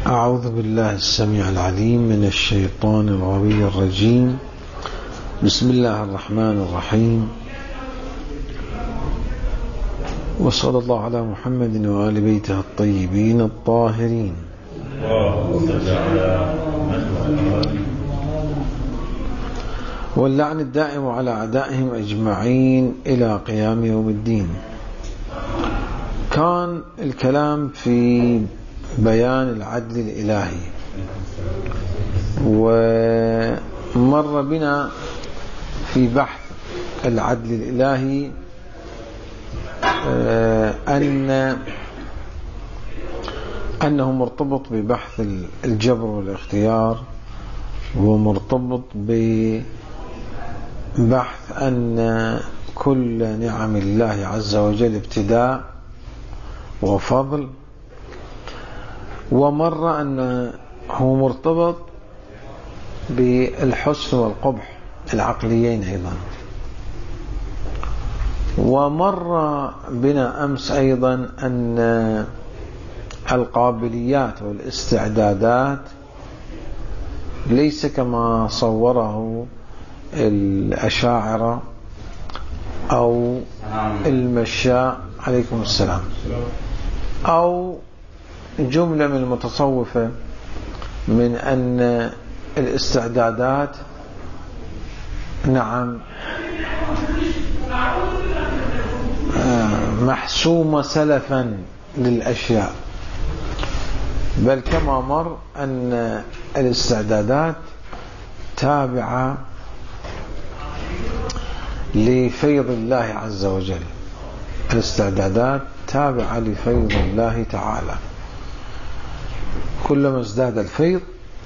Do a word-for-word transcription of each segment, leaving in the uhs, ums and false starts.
أعوذ بالله السميع العليم من الشيطان الغوي الرجيم. بسم الله الرحمن الرحيم، وصلى الله على محمد وآل بيته الطيبين الطاهرين. واللعن الدائم على أعدائهم أجمعين إلى قيام يوم الدين. كان الكلام في بيان العدل الإلهي، ومر بنا في بحث العدل الإلهي أن أنه مرتبط ببحث الجبر والاختيار، ومرتبط ببحث أن كل نعم الله عز وجل ابتداء وفضل، ومر أنه مرتبط بالحسن والقبح العقليين أيضا. ومر بنا أمس أيضا أن القابليات والاستعدادات ليس كما صوره الأشاعرة أو المشاء عليكم السلام أو جملة من المتصوفة، من أن الاستعدادات نعم محسومة سلفا للأشياء، بل كما مر أن الاستعدادات تابعة لفيض الله عز وجل. الاستعدادات تابعة لفيض الله تعالى، كلما ازداد الفيض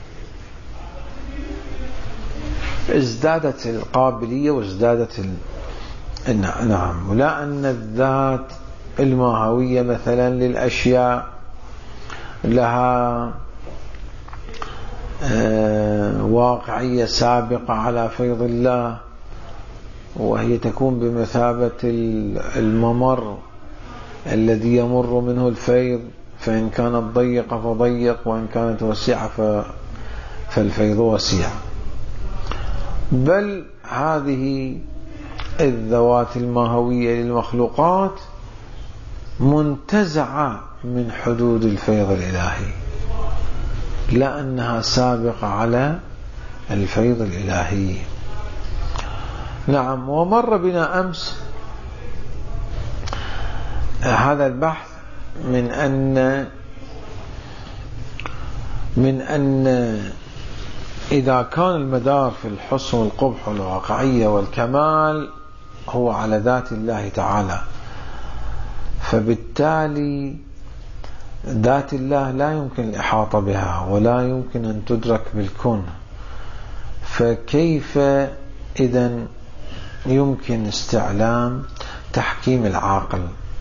ازدادت القابلية وازدادت ال... نعم. ولا أن الذات الماهوية مثلا للأشياء لها واقعية سابقة على فيض الله، وهي تكون بمثابة الممر الذي يمر منه الفيض، فإن كانت ضيقة فضيق، وإن كانت وسعة فالفيض وسيع. بل هذه الذوات الماهوية للمخلوقات منتزعة من حدود الفيض الإلهي، لا أنها سابقة على الفيض الإلهي. نعم. ومر بنا أمس هذا البحث من أن من أن إذا كان المدار في الحسن والقبح والواقعية والكمال هو على ذات الله تعالى، فبالتالي ذات الله لا يمكن الإحاطة بها ولا يمكن أن تدرك بالكون، فكيف إذن يمكن استعلام تحكيم العاقل؟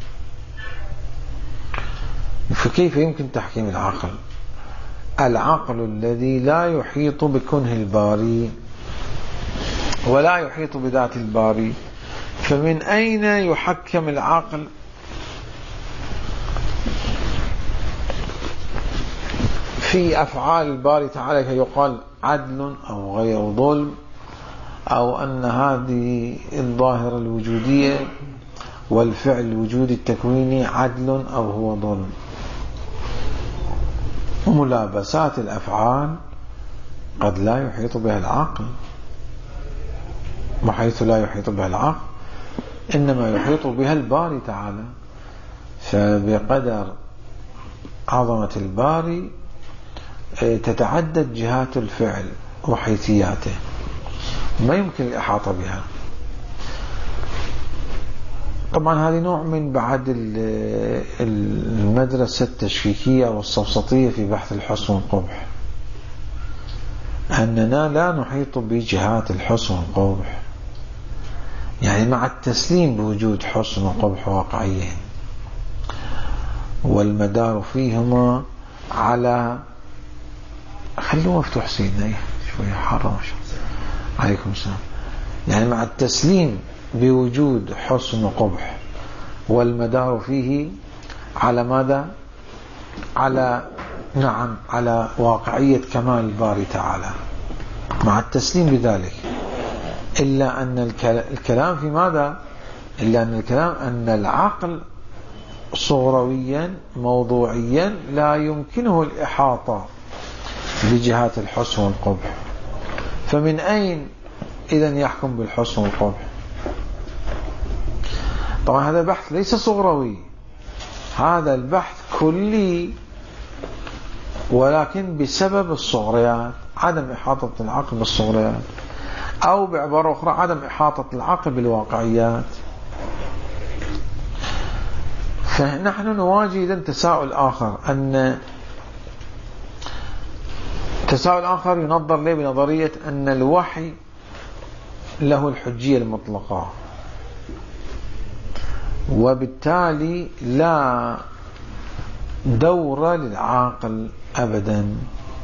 فكيف يمكن تحكيم العقل؟ العقل الذي لا يحيط بكنه الباري ولا يحيط بذات الباري، فمن أين يحكم العقل في أفعال الباري تعالى كي يقال عدل أو غير ظلم، أو أن هذه الظاهرة الوجودية والفعل الوجودي التكويني عدل أو هو ظلم؟ ملابسات الأفعال قد لا يحيط بها العقل، بحيث لا يحيط بها العقل إنما يحيط بها الباري تعالى، فبقدر عظمة الباري تتعدد جهات الفعل وحيثياته، ما يمكن الإحاطة بها. طبعا هذه نوع من بعد المدرسة التشكيكية والسفسطية في بحث الحسن والقبح، أننا لا نحيط بجهات الحسن والقبح، يعني مع التسليم بوجود حسن وقبح واقعيين، والمدار فيهما على خلوه مفتوح سيدنا شوية حرام عليكم السلام، يعني مع التسليم بوجود حسن وقبح والمدار فيه على ماذا؟ على نعم على واقعية كمال الباري تعالى مع التسليم بذلك، إلا أن الكلام في ماذا؟ إلا أن الكلام أن العقل صغرويا موضوعيا لا يمكنه الإحاطة بجهات الحسن والقبح، فمن أين إذن يحكم بالحسن والقبح؟ طبعا هذا بحث ليس صغروي، هذا البحث كلي، ولكن بسبب الصغريات، عدم إحاطة العقل بالصغريات، أو بعبارة أخرى عدم إحاطة العقل بالواقعيات. فنحن نواجه إذن تساؤل آخر، أن تساؤل آخر ينظر له بنظرية أن الوحي له الحجية المطلقة، وبالتالي لا دور للعاقل أبدا،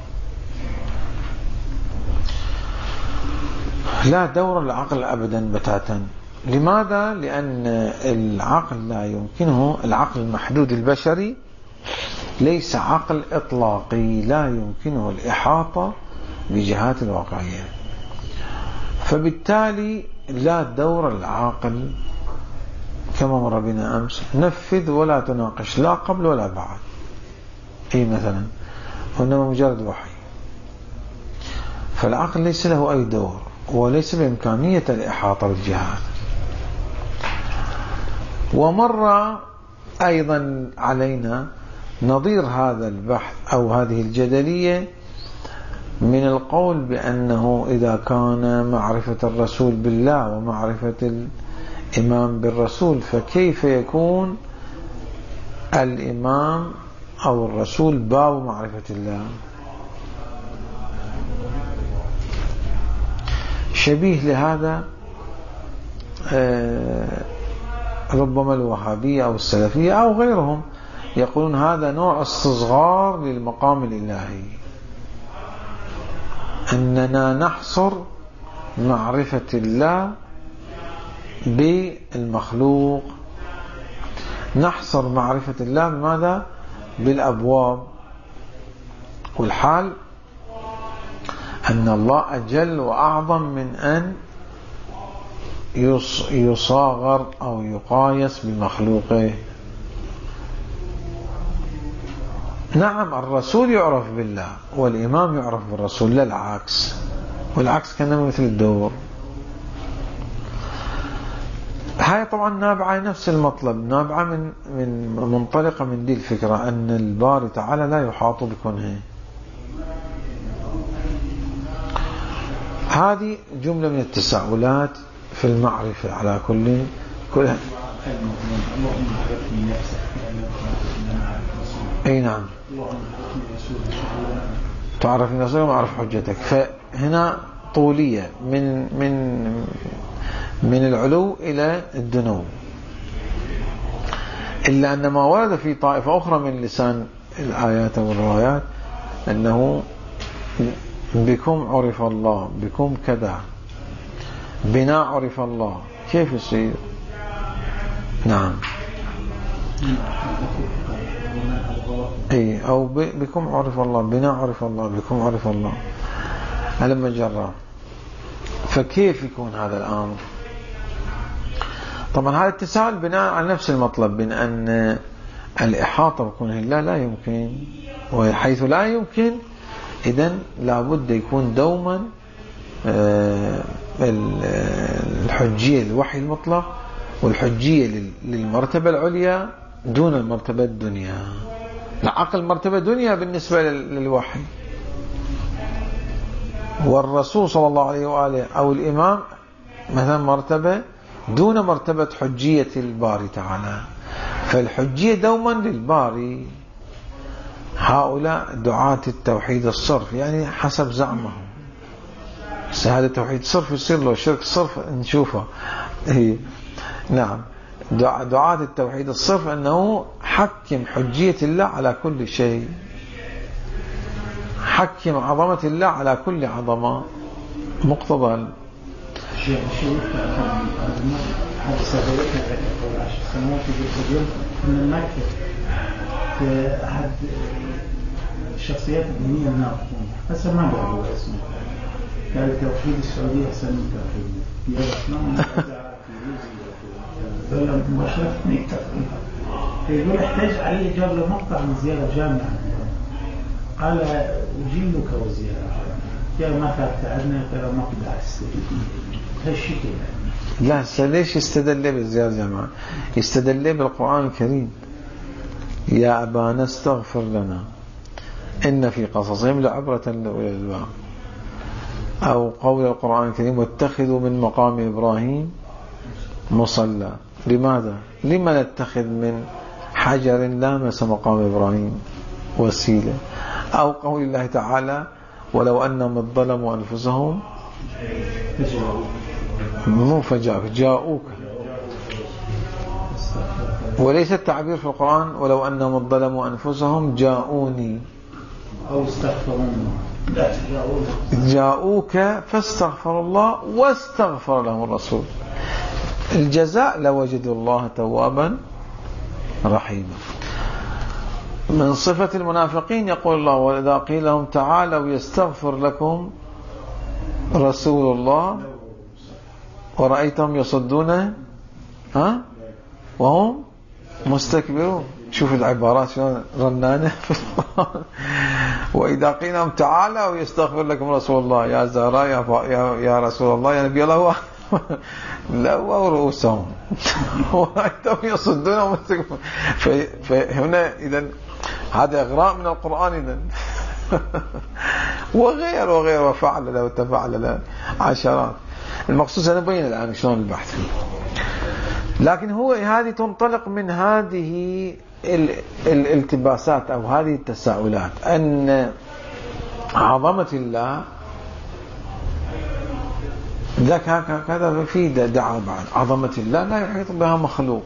لا دور للعقل أبدا بتاتا. لماذا؟ لأن العقل لا يمكنه، العقل المحدود البشري ليس عقل إطلاقي، لا يمكنه الإحاطة بجهات الواقعية، فبالتالي لا دور العاقل كما مر بنا أمس، نفذ ولا تناقش، لا قبل ولا بعد، أي مثلا، وإنما مجرد وحي. فالعقل ليس له أي دور، وليس بإمكانية الإحاطة بالجهات. ومر أيضا علينا نظير هذا البحث أو هذه الجدلية من القول بأنه إذا كان معرفة الرسول بالله ومعرفة الإمام بالرسول، فكيف يكون الإمام أو الرسول باب معرفة الله؟ شبيه لهذا ربما الوهابية أو السلفية أو غيرهم يقولون هذا نوع استصغار للمقام الإلهي، أننا نحصر معرفة الله بالمخلوق، نحصر معرفة الله بماذا؟ بالأبواب، والحال أن الله أجل وأعظم من أن يصاغر أو يقايس بمخلوقه. نعم الرسول يعرف بالله والإمام يعرف بالرسول، لا العكس، والعكس كان مثل الدور. هاي طبعا نابعة نفس المطلب، نابعة من من منطلقة من دي الفكرة أن الباري تعالى لا يحاط بكونه. هذه جملة من التساؤلات في المعرفة على كل كل اي نعم، تعرف نفسك ومعرف حجتك. فهنا طولية من من من العلو إلى الدنو، إلا أن ما ورد في طائفة أخرى من لسان الآيات والروايات أنه بكم عرف الله، بكم كذا، بنا عرف الله. كيف يصير؟ نعم اي، او بكم عرف الله، بنا عرف الله، بكم عرف الله، لما جرى. فكيف يكون هذا الامر؟ طبعا هذا التساؤل بناء على نفس المطلب، من ان الاحاطه بكونه الله لا يمكن، وحيث لا يمكن اذن لابد يكون دوما الحجيه للوحي المطلق، والحجيه للمرتبه العليا دون المرتبه الدنيا. العقل مرتبة دنيا بالنسبة للوحي، والرسول صلى الله عليه وآله أو الإمام مثلا مرتبة دون مرتبة حجية الباري تعالى. فالحجية دوما للباري. هؤلاء دعاة التوحيد الصرف، يعني حسب زعمهم، بس هذا التوحيد الصرف يصير له شرك صرف نشوفه. نعم، دعاة التوحيد الصرف أنه حكم حجية الله على كل شيء، حكم عظمة الله على كل عظمة، مقتضى شيء شيء هذا سببت السماوات في اليوم من المكة أحد الشخصيات الدينية الناطقون هسه ما قالوا اسمه، قال توحيد السعودية أحسن من توحيد يا اسمه ولا مباشرة يتفقون. يقول احتاج علي جاب له مقطع من زيارة جامعة قال أجيلك وزيارة جاء ما فاتعدنا ترى مقطع السعودية هالشكل. لا ليش استدل بالزيارة جامعة؟ استدل بالقرآن الكريم يا أبانا استغفر لنا إن في قصصهم لعبرة لأولي الألباب، أو قول القرآن الكريم واتخذوا من مقام إبراهيم مصلى. لماذا؟ لما نتخذ من حجر لامس مقام إبراهيم وسيلة؟ أو قول الله تعالى ولو أنهم ظلموا أنفسهم مو فجاء جاءوك، وليس التعبير في القرآن ولو أنهم ظلموا أنفسهم جاءوني أو استغفرون جاءوك فاستغفر الله واستغفر لهم الرسول. الجزاء لوجدوا الله توابا رحيما. من صفة المنافقين يقول الله وإذا قيل لهم تعالوا يستغفر لكم رسول الله ورأيتهم يصدون ها وهم مستكبرون. شوف العبارات شلون رنانة في القرآن. وإذا قيل لهم تعالوا يستغفر لكم رسول الله يا زهراء يا, يا رسول الله يا نبي الله لووا رؤوسهم ورأيتهم يصدون ومستكبرون. فهنا إذن هذا إغراء من القرآن إذن وغير وغير وفعل له وتفعل له عشرات. المقصود سنبين الآن شلون البحث فيه، لكن هو هذه تنطلق من هذه الالتباسات أو هذه التساؤلات أن عظمة الله ذاك هكذا في دعوة بعد عظمة الله لا يحيط بها مخلوق.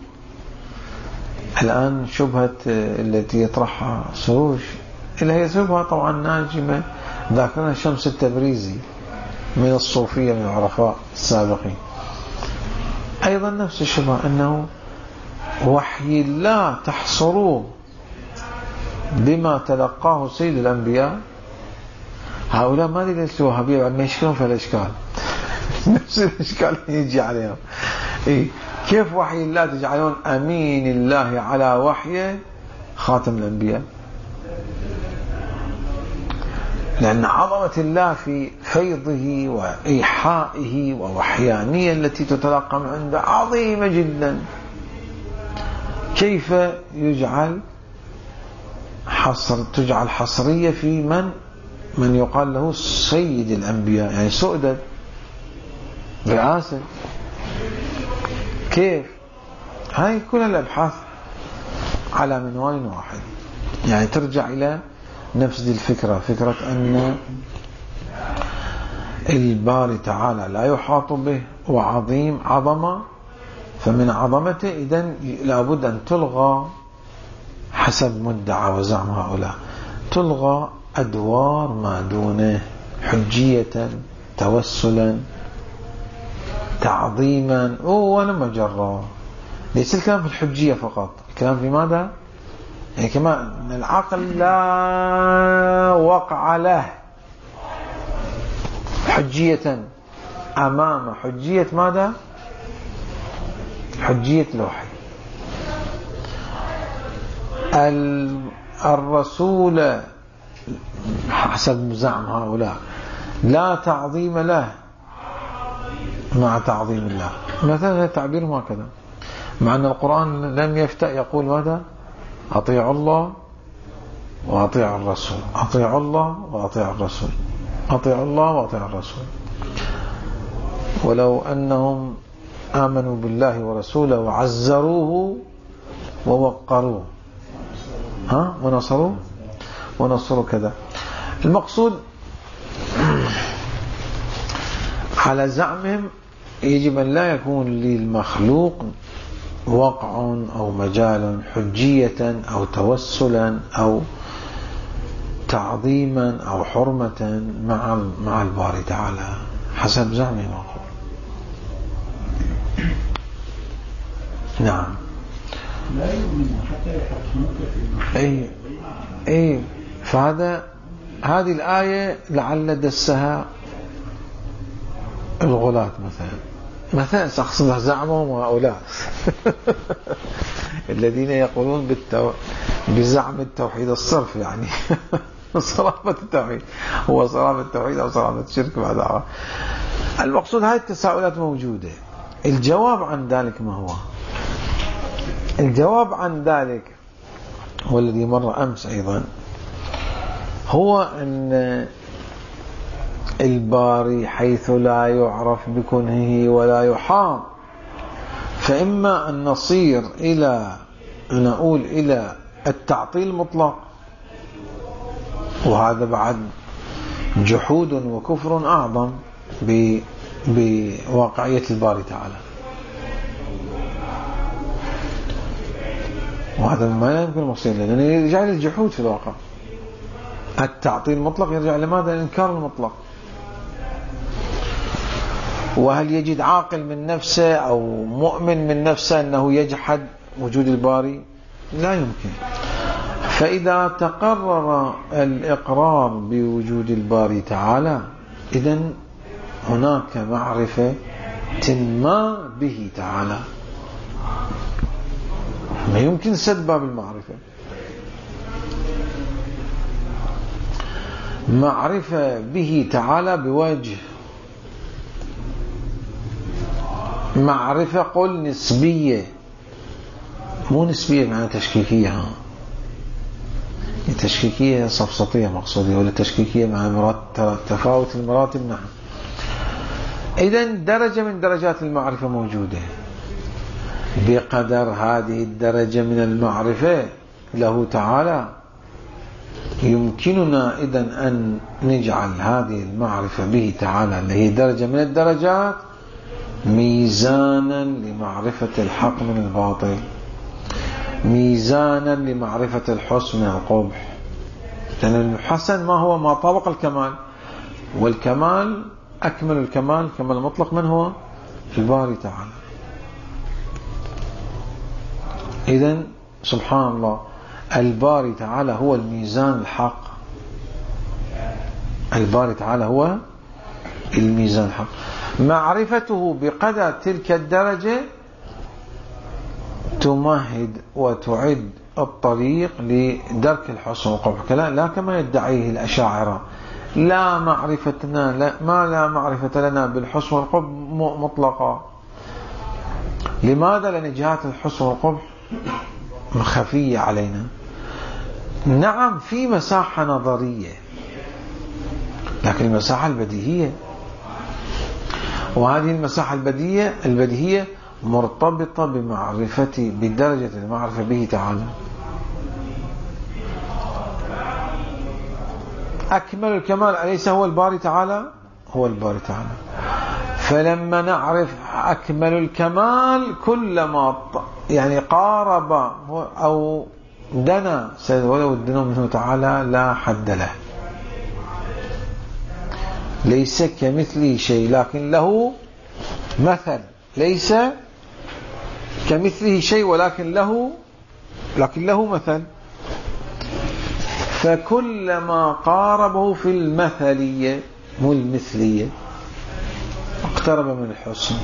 الآن شبهة التي يطرحها سروش اللي هي شبهة طبعا ناجمة ذاكرنا شمس التبريزي من الصوفية من العرفاء السابقين، أيضا نفس الشبهة أنه وحي الله تحصروه بما تلقاه سيد الأنبياء. هؤلاء ما أدري ليش وهابية ما يشكلون في الإشكال نفس الإشكال يجي عليهم. إيه؟ كيف وحي الله تجعلون أمين الله على وحي خاتم الأنبياء؟ لأن عظمة الله في فيضه وإيحائه ووحيانية التي تتلقى من عنده عظيمة جدا. كيف يجعل حصر تجعل حصرية في من من يقال له سيد الأنبياء يعني سؤدد رئاسة؟ كيف؟ هاي كل الأبحاث على منوال واحد، يعني ترجع إلى نفس دي الفكرة، فكرة أن الباري تعالى لا يحاط به وعظيم عظمة، فمن عظمته إذن لابد أن تلغى حسب مدعى وزعم هؤلاء تلغى أدوار ما دونه حجية توسلا تعظيما ولا مجرى. ليس الكلام في الحجية فقط، الكلام في ماذا؟ يعني كما العقل لا وقع له حجية أمام حجية ماذا؟ حجية الوحي. الرسول حسب زعم هؤلاء لا تعظيم له مع تعظيم الله. مثلا تعبيرهم هكذا، مع أن القرآن لم يفتأ يقول ماذا؟ أطيعوا الله وأطيعوا الرسول، أطيعوا الله وأطيعوا الرسول، أطيعوا الله وأطيعوا الرسول. ولو أنهم آمنوا بالله ورسوله وعزروه ووقروه ها ونصروه ونصروا كذا. المقصود على زعمهم يجب أن لا يكون للمخلوق وقع أو مجال حجية أو توسلا أو تعظيما أو حرمة مع مع الباري تعالى حسب زعمهم. نعم. لا يؤمن حتى يحكمك في أي أي فهذا هذه الآية لعل دسها الغلاة مثلا مثلا أقصد زعمهم هؤلاء الذين يقولون بالتو... بزعم التوحيد الصرف يعني صرافة التوحيد، هو صرافة التوحيد أو صرافة الشرك بعد. المقصود هذه التساؤلات موجودة. الجواب عن ذلك ما هو؟ الجواب عن ذلك والذي مر أمس أيضا هو أن الباري حيث لا يعرف بكنهه ولا يحاط، فإما أن نصير إلى نقول إلى التعطيل المطلق، وهذا بعد جحود وكفر أعظم بواقعية الباري تعالى، وهذا ما لا يمكن المصير له، لأنه يرجع للجحود في الواقع. التعطيل المطلق يرجع لماذا؟ الإنكار المطلق. وهل يجد عاقل من نفسه أو مؤمن من نفسه أنه يجحد وجود الباري؟ لا يمكن. فإذا تقرر الإقرار بوجود الباري تعالى، إذن هناك معرفة ما به تعالى، ما يمكن سد باب المعرفة. معرفة به تعالى بوجه، معرفة قل نسبية، مو نسبية معنى تشكيكية، تشكيكية صفصطية مقصودية، ولا تشكيكية مع تفاوت المراتب. نعم. إذن درجة من درجات المعرفة موجودة، بقدر هذه الدرجة من المعرفة له تعالى يمكننا إذن أن نجعل هذه المعرفة به تعالى اللي هي درجة من الدرجات ميزانا لمعرفة الحق من الباطل، ميزانا لمعرفة الحسن من القبح. لأن الحسن ما هو؟ ما طابق الكمال، والكمال أكمل الكمال كمال المطلق من هو؟ الباري تعالى. إذن سبحان الله، الباري تعالى هو الميزان الحق، الباري تعالى هو الميزان الحق. معرفته بقدر تلك الدرجة تمهد وتعد الطريق لدرك الحسن والقبح، لا كما يدعيه الأشاعرة لا معرفتنا لا ما لا معرفة لنا بالحسن والقبح مطلقا. لماذا؟ لأن جهات الحسن والقبح خفية علينا. نعم في مساحة نظرية، لكن المساحة البديهية، وهذه المساحة البديهية البديهية مرتبطة بمعرفة بدرجة المعرفة به تعالى. أكمل الكمال أليس هو الباري تعالى؟ هو الباري تعالى. فلما نعرف أكمل الكمال كلما يعني قارب أو دنا ولو الدنا منه تعالى لا حد له، ليس كمثله شيء لكن له مثل، ليس كمثله شيء ولكن له لكن له مثل. فكلما قاربه في المثلية مو المثلية اقترب من الحسن.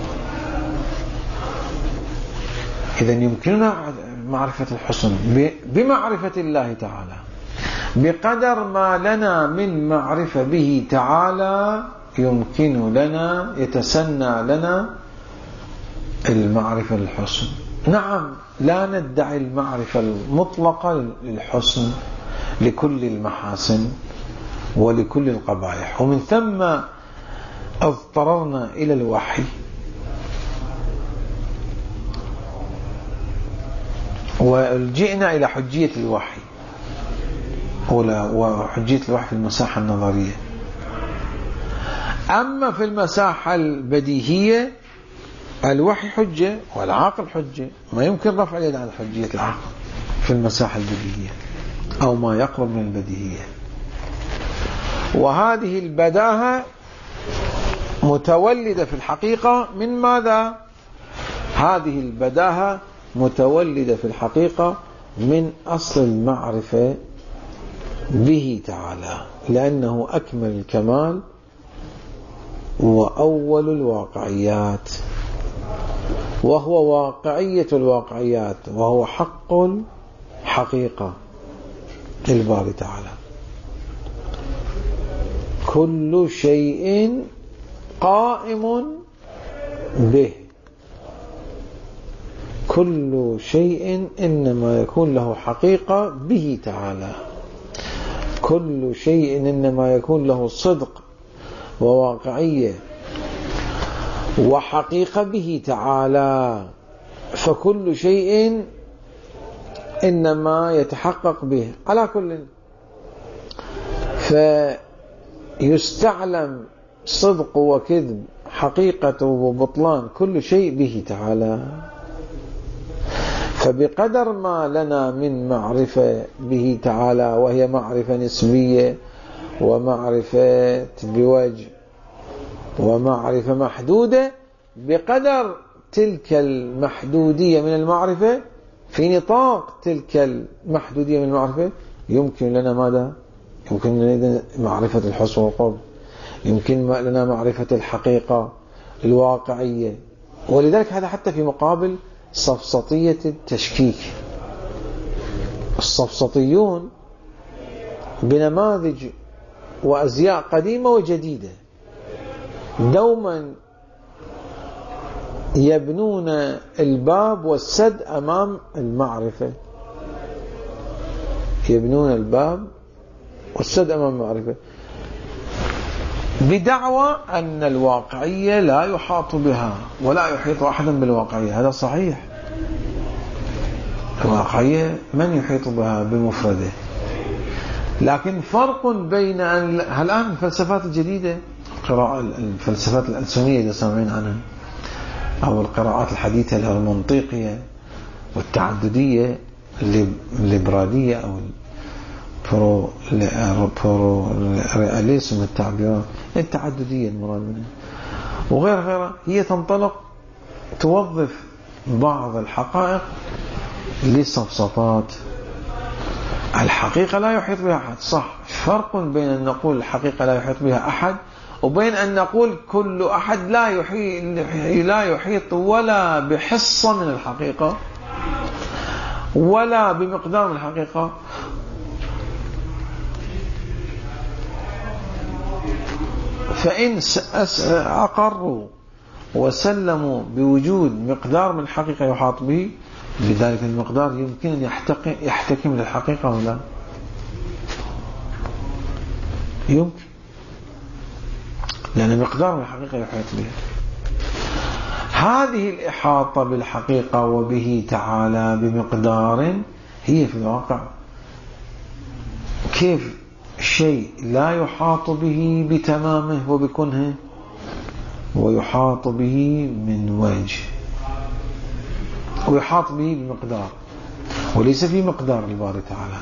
إذن يمكننا معرفة الحسن بمعرفة الله تعالى بقدر ما لنا من معرفة به تعالى، يمكن لنا يتسنى لنا المعرفة للحسن. نعم لا ندعي المعرفة المطلقة للحسن لكل المحاسن ولكل القبائح، ومن ثم اضطررنا إلى الوحي وجئنا إلى حجية الوحي وحجية الوحي في المساحة النظرية. أما في المساحة البديهية الوحي حجة والعقل حجة، ما يمكن رفع اليد عن حجية العقل في المساحة البديهية أو ما يقرب من البديهية. وهذه البداهة متولدة في الحقيقة من ماذا؟ هذه البداهة متولدة في الحقيقة من أصل المعرفة به تعالى، لأنه أكمل الكمال وأول الواقعيات، وهو واقعية الواقعيات، وهو حق الحقيقة الباري تعالى. كل شيء قائم به، كل شيء إنما يكون له حقيقة به تعالى، كل شيء إنما يكون له صدق وواقعية وحقيقة به تعالى، فكل شيء إنما يتحقق به على كل. فيستعلم صدق وكذب، حقيقة وبطلان كل شيء به تعالى. فبقدر ما لنا من معرفة به تعالى، وهي معرفة نسبية ومعرفة بوجه ومعرفة محدودة، بقدر تلك المحدودية من المعرفة، في نطاق تلك المحدودية من المعرفة، يمكن لنا ماذا؟ يمكن لنا معرفة الحسن والقرب، يمكن لنا معرفة الحقيقة الواقعية. ولذلك هذا حتى في مقابل سفسطية التشكيك. السفسطيون بنماذج وأزياء قديمة وجديدة دوما يبنون الباب والسد أمام المعرفة، يبنون الباب والسد أمام المعرفة بدعوى أن الواقعية لا يحاط بها ولا يحيط أحدا بالواقعية. هذا صحيح، الواقعية من يحيط بها بمفرده، لكن فرق بين أن الآن الفلسفات الجديدة، قراءة الفلسفات الألسنية إذا سامعين عنها، أو القراءات الحديثة المنطقية والتعددية الليبرالية أو البرو برو رياليسم، التعبيرات التعددية المراد منها وغير غيرها، هي تنطلق توظف بعض الحقائق للسفسطات. الحقيقة لا يحيط بها أحد، صح. فرق بين أن نقول الحقيقة لا يحيط بها أحد وبين أن نقول كل أحد لا يحيط, لا يحيط ولا بحصة من الحقيقة ولا بمقدار من الحقيقة. فإن أقروا وسلموا بوجود مقدار من الحقيقة يحاط به، بذلك المقدار يمكن أن يحتكم للحقيقة ولا يمكن، لأن مقدار من الحقيقة يحيط بها. هذه الإحاطة بالحقيقة وبه تعالى بمقدار هي في الواقع كيف شيء لا يحاط به بتمامه وبكنه، ويحاط به من وجه، ويحاط به بمقدار وليس في مقدار الباري تعالى.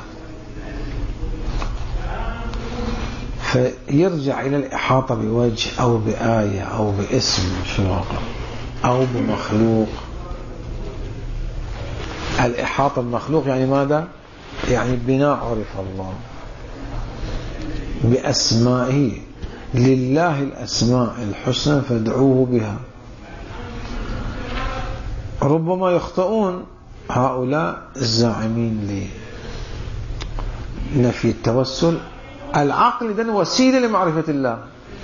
فيرجع إلى الإحاطة بوجه أو بآية أو باسم في الواقع أو بمخلوق. الإحاطة بمخلوق يعني ماذا؟ يعني بناء عرف الله بأسمائه، لله الأسماء الحسنى فادعوه بها. ربما يخطئون هؤلاء الزاعمين لنفي التوسل. العقل إذن وسيلة لمعرفة الله،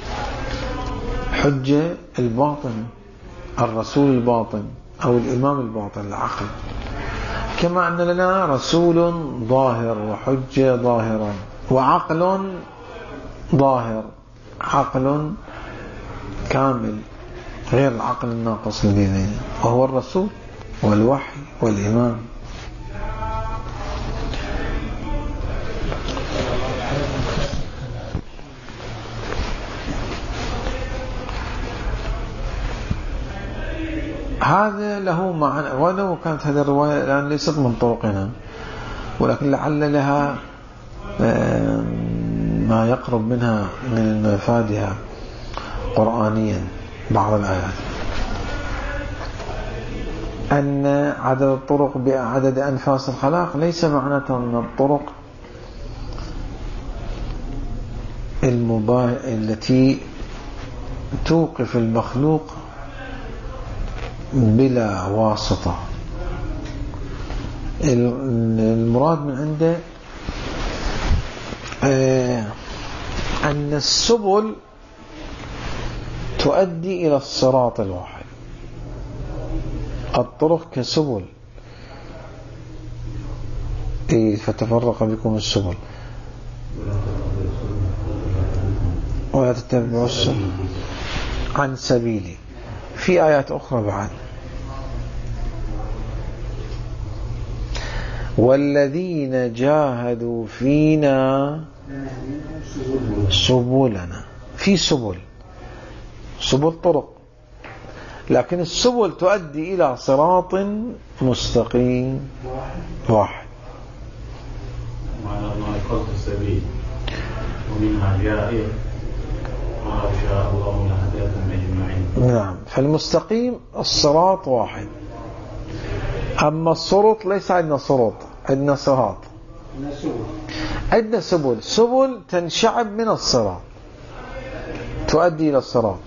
حجة الباطن، الرسول الباطن أو الإمام الباطن، العقل. كما أن لنا رسول ظاهر وحجة ظاهرة وعقل ظاهر، عقل كامل غير العقل الناقص لدينا، وهو الرسول والوحي والإمام. هذا له معنى، ولو كانت هذه الرواية الآن ليست من طرقنا، ولكن لعل لها ما يقرب منها من مفادها قرآنيا بعض الآيات، أن عدد الطرق بعدد أنفاس الخلاق ليس معناته أن الطرق المبا... التي توقف المخلوق بلا واسطة. المراد من عنده أن السبل تؤدي إلى الصراط الواحد. الطرق كسبل، إيه فتفرق بكم السبل ولا تتبعوا السبل عن سبيلي. في آيات أخرى بعد: والذين جاهدوا فينا سبلنا. في سبل، سبل طرق، لكن السبل تؤدي إلى صراط مستقيم واحد. وعلى الله قصد السبيل ومنها جائر وما شاء الله لهداكم أجمعين. نعم، فالمستقيم الصراط واحد. أما الصراط ليس عندنا صراط، عندنا صراط، عندنا سبل. سبل تنشعب من الصراط تؤدي إلى الصراط.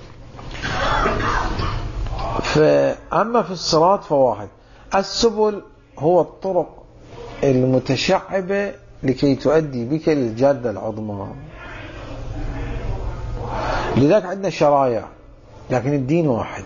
فأما في الصراط فواحد. السبل هو الطرق المتشعبة لكي تؤدي بك للجادة العظمى. لذلك عندنا شرايع، لكن الدين واحد.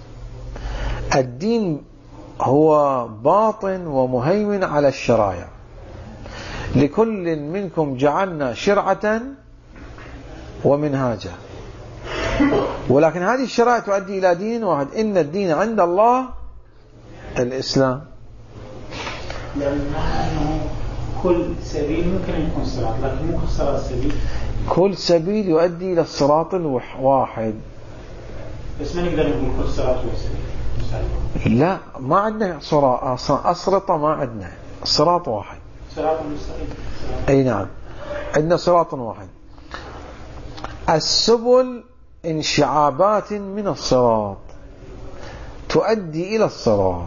الدين هو باطن ومهيمن على الشرايع. لكل منكم جعلنا شرعة ومنهاجا، ولكن هذه الشرائع تؤدي إلى دين واحد. إن الدين عند الله الإسلام. يعني أنه كل سبيل ممكن يكون صراط، لكن مو صراط سبيل. كل سبيل يؤدي إلى الصراط الواحد. بس ما نقدر نقول كل صراط هو سبيل. لا، ما عندنا صراط أسرطة، ما عندنا صراط واحد. صراط مستقيم. أي نعم، عندنا صراط واحد. السبل انشعابات من الصراط تؤدي إلى الصراط.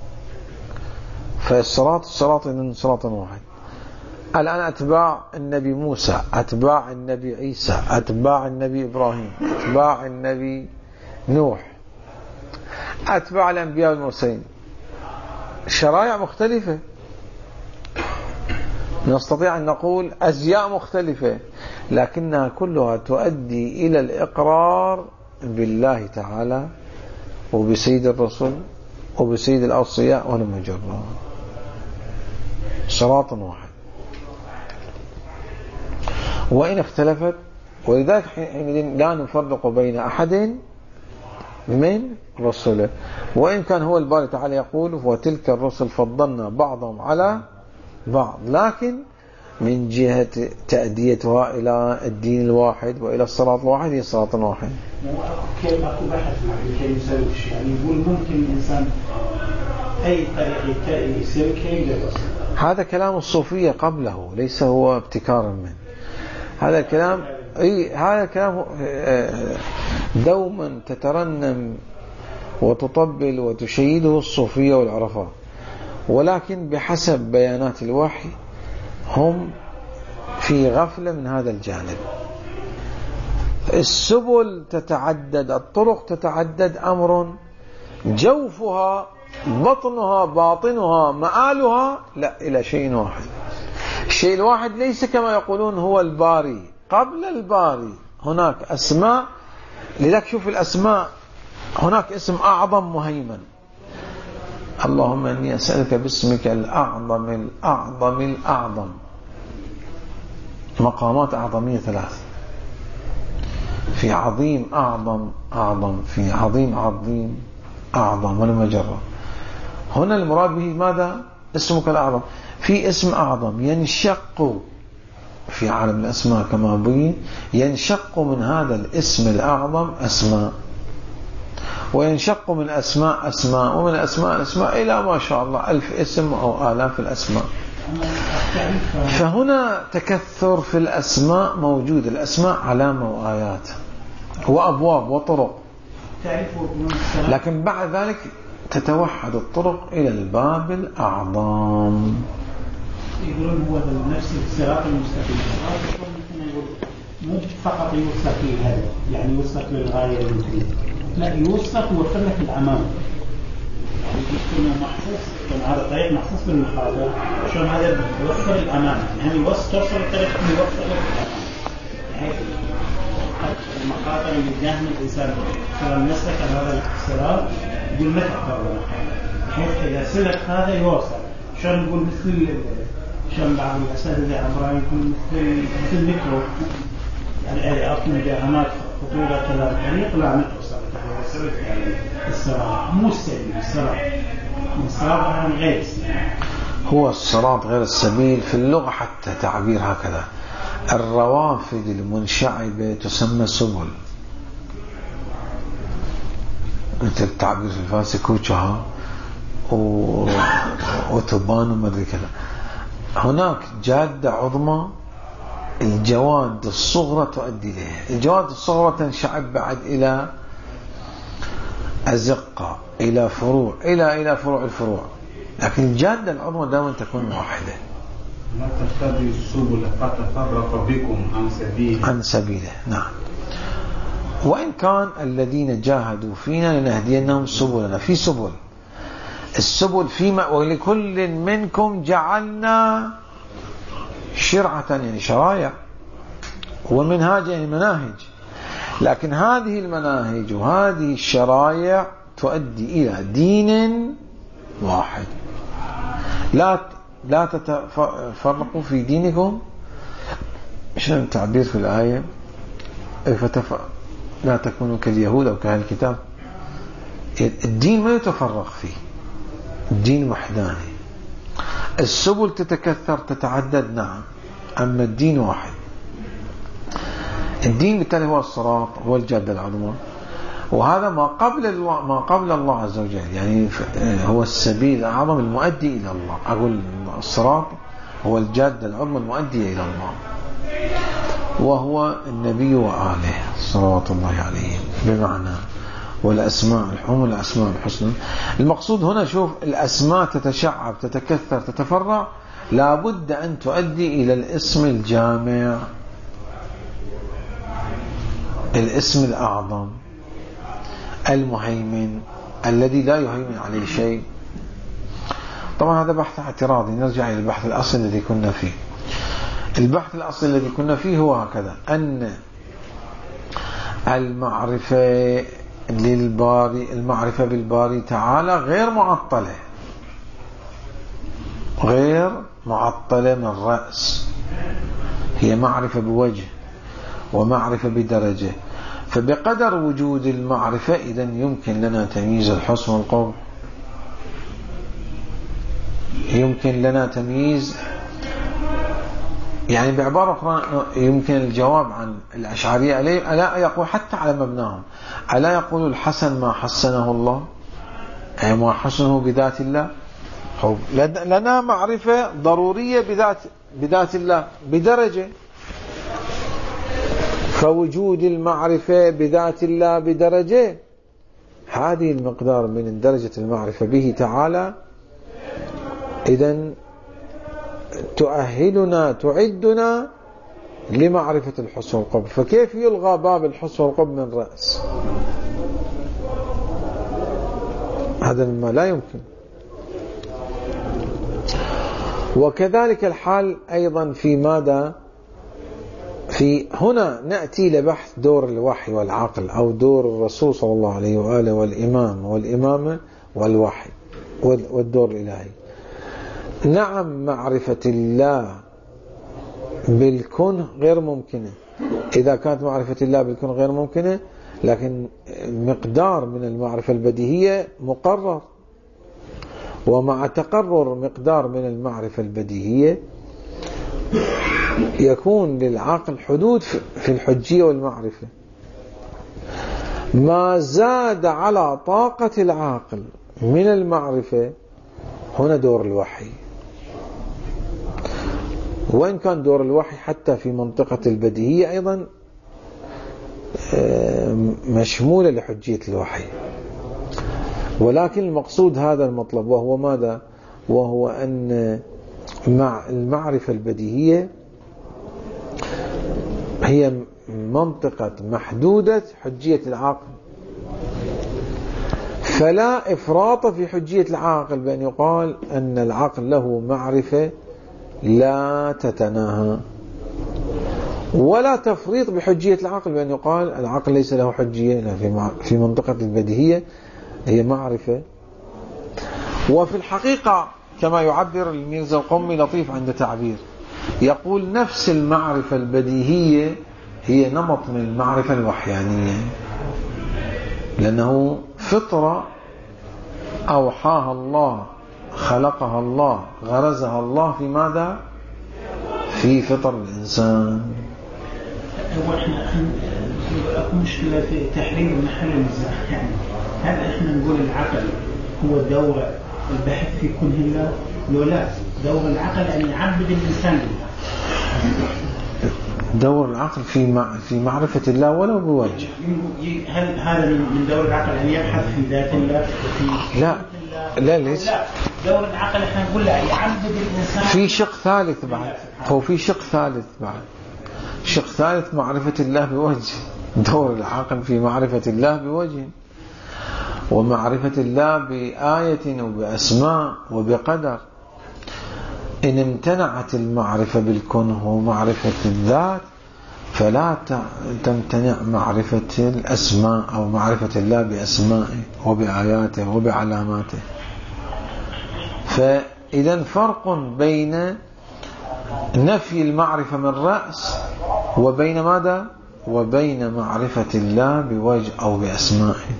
فالصراط الصراط من صراط واحد. الآن أتباع النبي موسى، أتباع النبي عيسى، أتباع النبي إبراهيم، أتباع النبي نوح، أتباع الأنبياء والمرسلين، شرائع مختلفة. نستطيع أن نقول أزياء مختلفة، لكنها كلها تؤدي إلى الإقرار بالله تعالى وبسيد الرسل وبسيد الأوصياء والمجرد. صراط واحد وإن اختلفت. ولذلك لا نفرق بين أحد من رسله، وإن كان هو الباري تعالى يقول وتلك الرسل فضلنا بعضهم على بعض، لكن من جهة تأديتها إلى الدين الواحد وإلى الصراط الواحد هي صراط واحد. كيف أكو بحث كيف يسوي الشيء؟ يعني يقول ممكن الإنسان أي طريق يسير كيف يوصل. هذا كلام الصوفية قبله، ليس هو ابتكارا منه. هذا الكلام أي هذا الكلام دوما تترنم وتطبل وتشيده الصوفية والعرفاء، ولكن بحسب بيانات الوحي هم في غفلة من هذا الجانب. السبل تتعدد، الطرق تتعدد، أمر جوفها بطنها باطنها مآلها لا إلى شيء واحد. الشيء الواحد ليس كما يقولون هو الباري. قبل الباري هناك أسماء. لذلك شوف الأسماء، هناك اسم أعظم مهيمن. اللهم إني أسألك باسمك الأعظم الأعظم الأعظم. مقامات أعظمية ثلاث: في عظيم أعظم أعظم، في عظيم عظيم أعظم والمجرة. هنا المراد به ماذا؟ اسمك الأعظم. في اسم أعظم ينشق في عالم الأسماء كما بين، ينشق من هذا الاسم الأعظم أسماء، وينشق من أسماء أسماء، ومن أسماء أسماء إلى ما شاء الله ألف اسم أو آلاف الأسماء. فهنا تكثر في الأسماء موجود. الأسماء علامة وآيات وأبواب وطرق، لكن بعد ذلك تتوحد الطرق إلى الباب الأعظم. يقولون هو نفس الصراط المستقيم. ممكن فقط يوصلك للهدف، يعني يوصلك للغاية اللي تريد، لا يوصلك ويوفر لك الأمان، يعني يكون محسوس، يكون هذا طريق محسوس بالمخاطر عشان هذا يوفر الأمان، يعني يوصل توصل الطريق يوفر لك الأمان، بحيث المخاطر اللي جاهنا الإنسان سواء نسلك على هذا الصراط يقول ما تقرر، بحيث إذا سلك هذا يوصل، عشان نقول مثل عشان بعض الأساتذة عبران يكون مثل مثل ميكرو، يعني أعطي مداهمات خطورة كذا الطريق لا ما توصل يعني الصراط مو السبيل، الصراط الصراط عن غير السبيل. هو الصراط غير السبيل في اللغة حتى تعبير هكذا. الروافد المنشعبة تسمى سبل، مثل التعبير في الفارسي كوتشها وتبان وما ادري كذا. هناك جادة عظمى الجواد الصغرى تؤدي إليها، الجواد الصغرى تنشعب بعد إلى أزقة، إلى فروع، إلى إلى فروع الفروع، لكن الجادة العظمى دائما تكون واحدة. لا تتبعوا السبل فتفرق بكم عن سبيله عن سبيله نعم. وإن كان الذين جاهدوا فينا لنهدينهم سبلنا، في سبل، السبل فيما ولكل منكم جعلنا شرعة يعني شرائع، ومنهاج يعني مناهج، لكن هذه المناهج وهذه الشرائع تؤدي إلى دين واحد. لا لا تتفرقوا في دينكم، شنو التعبير في الآية؟ فتف... لا تكونوا كاليهود أو كأهل الكتاب. الدين ما يتفرق فيه، الدين وحداني. السبل تتكثر تتعدد نعم، أما الدين واحد. الدين بالتالي هو الصراط، هو الجادة العظمى، وهذا ما قبل الله، ما قبل الله عز وجل، يعني هو السبيل الأعظم المؤدي إلى الله. أقول الصراط هو الجادة العظمى المؤدية إلى الله، وهو النبي وآله صلوات الله عليهم، بمعنى والأسماء الحسنى والأسماء الحسنى. المقصود هنا شوف الأسماء تتشعب تتكثر تتفرع، لابد أن تؤدي إلى الاسم الجامع، الاسم الأعظم المهيمن الذي لا يهيمن عليه شيء. طبعا هذا بحث اعتراضي، نرجع إلى البحث الأصلي الذي كنا فيه. البحث الأصلي الذي كنا فيه هو هكذا، أن المعرفة للباري، المعرفة بالباري تعالى غير معطلة، غير معطلة من الرأس، هي معرفة بوجه ومعرفة بدرجة. فبقدر وجود المعرفة إذن يمكن لنا تمييز الحسن والقبح، يمكن لنا تمييز، يعني بعبارة أخرى يمكن الجواب عن الأشعرية ألا يقول حتى على مبناهم، ألا يقول الحسن ما حسنه الله، أي ما حسنه بذات الله. لنا معرفة ضرورية بذات بذات الله بدرجة، فوجود المعرفة بذات الله بدرجة، هذه المقدار من درجة المعرفة به تعالى إذن تؤهلنا تعدنا لمعرفة الحسن والقبح. فكيف يلغى باب الحسن والقبح من الرأس؟ هذا مما لا يمكن. وكذلك الحال أيضا في ماذا؟ في هنا نأتي لبحث دور الوحي والعقل، أو دور الرسول صلى الله عليه وآله والإمام والإمامة والوحي والدور الإلهي. نعم معرفة الله بالكون غير ممكنة، إذا كانت معرفة الله بالكون غير ممكنة، لكن مقدار من المعرفة البديهية مقرر، ومع تقرر مقدار من المعرفة البديهية يكون للعقل حدود في الحجية والمعرفة. ما زاد على طاقة العاقل من المعرفة هنا دور الوحي، وإن كان دور الوحي حتى في منطقة البديهية أيضا مشمولة لحجية الوحي، ولكن المقصود هذا المطلب، وهو ماذا؟ وهو أن مع المعرفة البديهية هي منطقة محدودة حجية العقل، فلا إفراط في حجية العاقل بأن يقال أن العقل له معرفة لا تتناهى، ولا تفريط بحجية العقل بأن يقال العقل ليس له حجية، لا، في منطقة البديهية هي معرفة. وفي الحقيقة كما يعبر الميرزا القمي لطيف عند تعبير، يقول نفس المعرفة البديهية هي نمط من المعرفة الوحيانية، لأنه فطرة أوحاها الله، خلقها الله، غرزها الله في ماذا؟ في فطر الإنسان. هو احنا اكو مشكلة في تحرير محل النزاع، يعني هل احنا نقول العقل هو دور البحث في كنه الله؟ لو لا، دور العقل أن يعبد الإنسان لله. دور العقل في في معرفة الله ولو بوجه. هل هذا من دور العقل أن يبحث في ذات الله؟ في لا لا ليش؟ لا، دور العقل احنا نقول له يعبد الإنسان. في شق ثالث بعد، هو في شق ثالث بعد، شق ثالث معرفة الله بوجه. دور العقل في معرفة الله بوجه، ومعرفة الله بآية وبأسماء وبقدر. إن امتنعت المعرفة بالكون ومعرفة الذات، فلا تمتنع معرفة الأسماء أو معرفة الله بأسمائه وبآياته وبعلاماته. فإذا فرق بين نفي المعرفة من رأس وبين ماذا؟ وبين معرفة الله بوجه أو بأسمائه.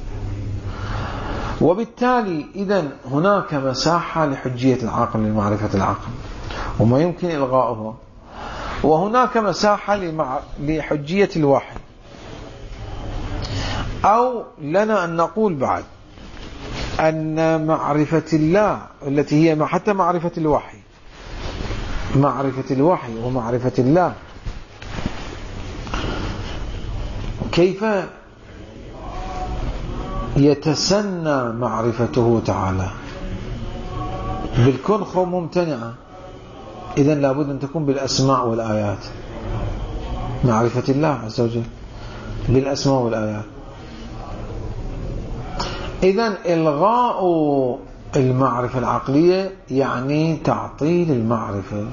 وبالتالي إذن هناك مساحة لحجية العقل، لمعرفة العقل وما يمكن إلغاؤه، وهناك مساحة لحجية الوحي. أو لنا أن نقول بعد أن معرفة الله التي هي حتى معرفة الوحي، معرفة الوحي ومعرفة الله كيف يتسنى معرفته تعالى بالكون خو ممتنعة، إذن لابد أن تكون بالأسماء والآيات. معرفة الله عز وجل بالأسماء والآيات. إذن إلغاء المعرفة العقلية يعني تعطيل المعرفة،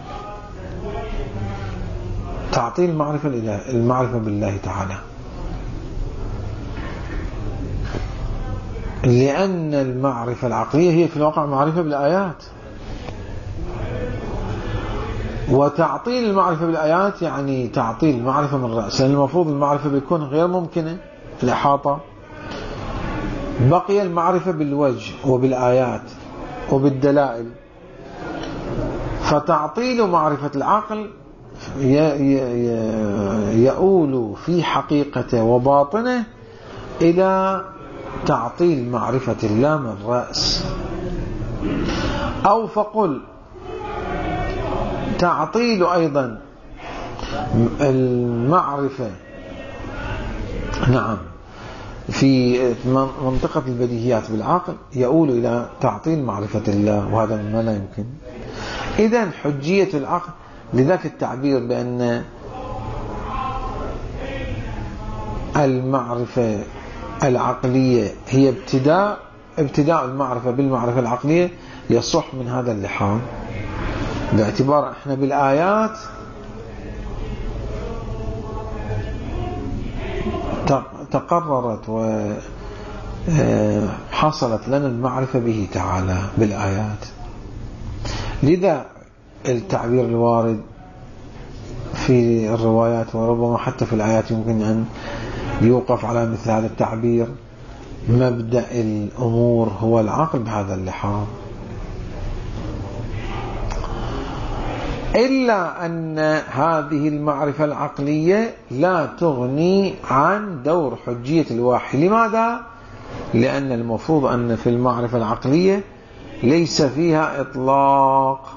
تعطيل المعرفة المعرفة بالله تعالى، لأن المعرفة العقلية هي في الواقع معرفة بالآيات. وتعطيل المعرفة بالآيات يعني تعطيل المعرفة من رأس، لأن المفروض المعرفة بالكون غير ممكنة الإحاطة. بقي المعرفة بالوجه وبالآيات وبالدلائل، فتعطيل معرفة العقل يؤول في حقيقته وباطنه إلى تعطيل معرفة الله من رأس. أو فقل تعطيل أيضا المعرفة نعم في منطقة البديهيات بالعقل يؤول إلى تعطيل معرفة الله، وهذا ما لا يمكن. إذن حجية العقل، لذلك التعبير بأن المعرفة العقلية هي ابتداء ابتداء المعرفة بالمعرفة العقلية يصح من هذا اللحاظ، باعتبار احنا بالآيات تقررت وحصلت لنا المعرفة به تعالى بالآيات. لذا التعبير الوارد في الروايات وربما حتى في الآيات يمكن أن يوقف على مثل هذا التعبير: مبدأ الأمور هو العقل بهذا اللحاظ. إلا أن هذه المعرفة العقلية لا تغني عن دور حجية الوحي. لماذا؟ لأن المفروض أن في المعرفة العقلية ليس فيها إطلاق،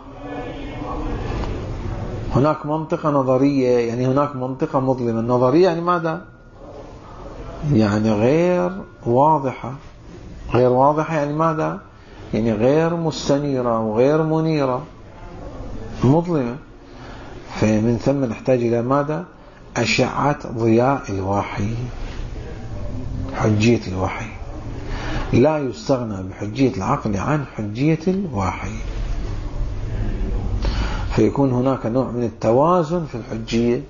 هناك منطقة نظرية، يعني هناك منطقة مظلمة. النظرية يعني ماذا؟ يعني غير واضحة. غير واضحة يعني ماذا؟ يعني غير مستنيرة وغير منيرة، مظلمة. فمن ثم نحتاج إلى ماذا؟ أشعة ضياء الوحي، حجية الوحي. لا يستغنى بحجية العقل عن حجية الوحي، فيكون هناك نوع من التوازن في الحجية،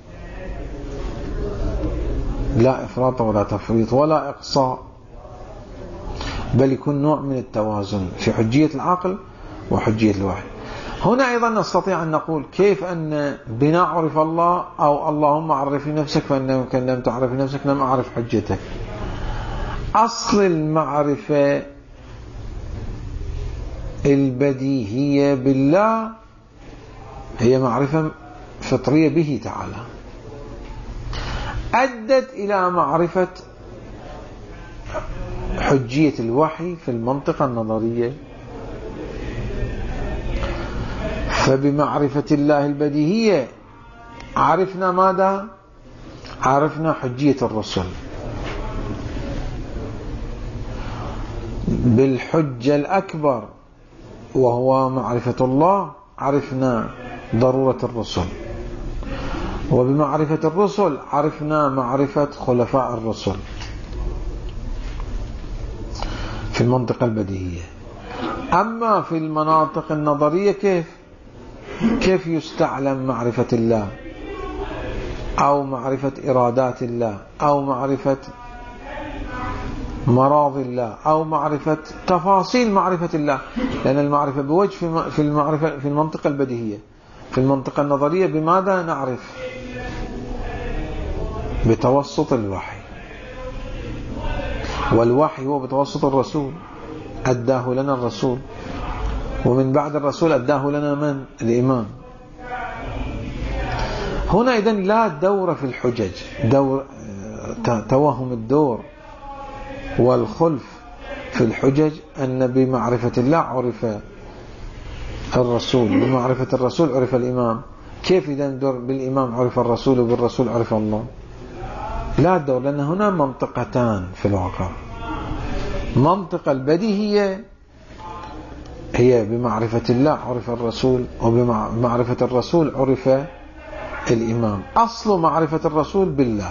لا إفراط ولا تفريط ولا إقصاء، بل يكون نوع من التوازن في حجية العقل وحجية الوحي. هنا أيضا نستطيع أن نقول كيف أن بناء عرف الله، أو اللهم عرفي نفسك فإنك لم تعرفي نفسك لم أعرف حجتك. أصل المعرفة البديهية بالله هي معرفة فطرية به تعالى، أدت إلى معرفة حجية الوحي في المنطقة النظرية. فبمعرفة الله البديهية عرفنا ماذا؟ عرفنا حجية الرسل. بالحجة الأكبر وهو معرفة الله عرفنا ضرورة الرسل، وبمعرفة الرسل عرفنا معرفة خلفاء الرسل في المنطقة البديهية. أما في المناطق النظرية كيف كيف يستعلم معرفة الله، أو معرفة إرادات الله، أو معرفة مراضي الله، أو معرفة تفاصيل معرفة الله؟ لأن المعرفة بوجه في المعرفة في المنطقة البديهية. في المنطقة النظرية بماذا نعرف؟ بتوسط الوحي، والوحي هو بتوسط الرسول، أداه لنا الرسول، ومن بعد الرسول أداه لنا من؟ الإمام. هنا إذن لا دور في الحجج، دور توهم الدور والخلف في الحجج، أن بمعرفة الله عرف الرسول، بمعرفة الرسول عرف الإمام. كيف إذن دور بالإمام عرف الرسول وبالرسول عرف الله؟ لا دور، لأن هنا منطقتان في الواقع. منطقة البديهية هي بمعرفة الله عرف الرسول، وبمعرفة الرسول عرف الإمام. أصل معرفة الرسول بالله،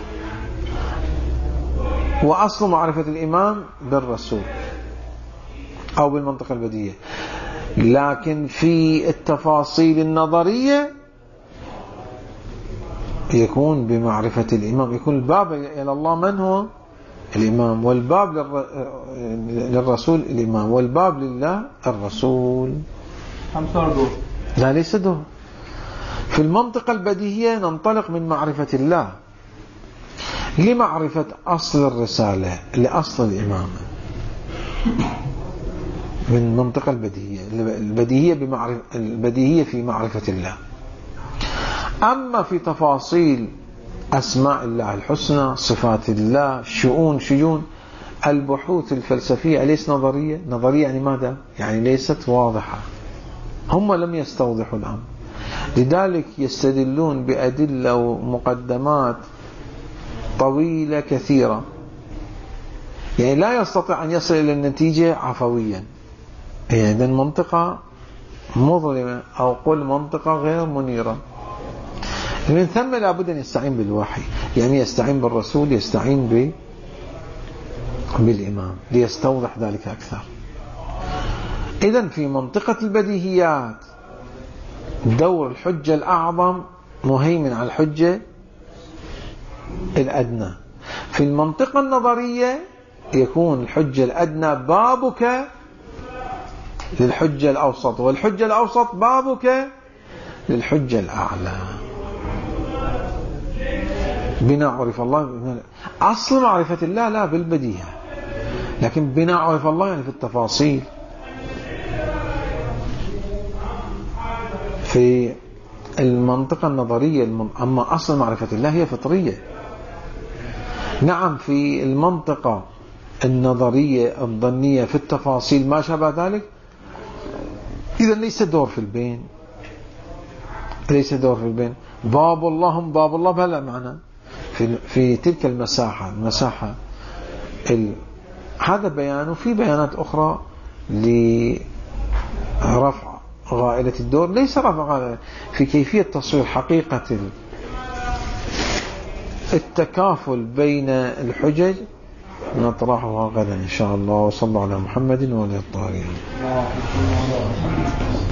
وأصل معرفة الإمام بالرسول أو بالمنطقة البديهية. لكن في التفاصيل النظرية يكون بمعرفة الإمام، يكون الباب إلى الله من هو؟ الإمام، والباب للرسول الإمام، والباب لله الرسول. خمسة دور. لا ليس دور. في المنطقة البديهية ننطلق من معرفة الله لمعرفة أصل الرسالة، لأصل الإمامة، من المنطقة البديهية. البديهية بمعرفة البديهية في معرفة الله. أما في تفاصيل أسماء الله الحسنى، صفات الله، شؤون شجون، البحوث الفلسفية ليس نظرية. نظرية يعني ماذا؟ يعني ليست واضحة، هم لم يستوضحوا الأمر، لذلك يستدلون بأدلة ومقدمات طويلة كثيرة، يعني لا يستطيع أن يصل إلى النتيجة عفويا. يعني إذن منطقة مظلمة، أو قل منطقة غير منيرة. من ثم لابد أن يستعين بالوحي، يعني يستعين بالرسول، يستعين ب... بالإمام ليستوضح ذلك أكثر. إذن في منطقة البديهيات دور الحجة الأعظم مهيمن على الحجة الأدنى. في المنطقة النظرية يكون الحجة الأدنى بابك للحجة الأوسط، والحجة الأوسط بابك للحجة الأعلى. بناء عرف الله، أصل معرفة الله لا بالبديهة، لكن بناء عرف الله يعني في التفاصيل. في المنطقة النظرية أما أصل معرفة الله هي فطرية. نعم في المنطقة النظرية الظنية في التفاصيل ما شابه ذلك، إذا ليس دور في البين، ليس دور في البين. باب الله باب الله بهذا معنى في في تلك المساحة، المساحة ال... هذا بيان. وفي بيانات أخرى لرفع غائلة الدور، ليس رفع غائلة، في كيفية تصوير حقيقة التكافل بين الحجج نطرحها غدا إن شاء الله. وصلى على محمد وعلى الطاهرين.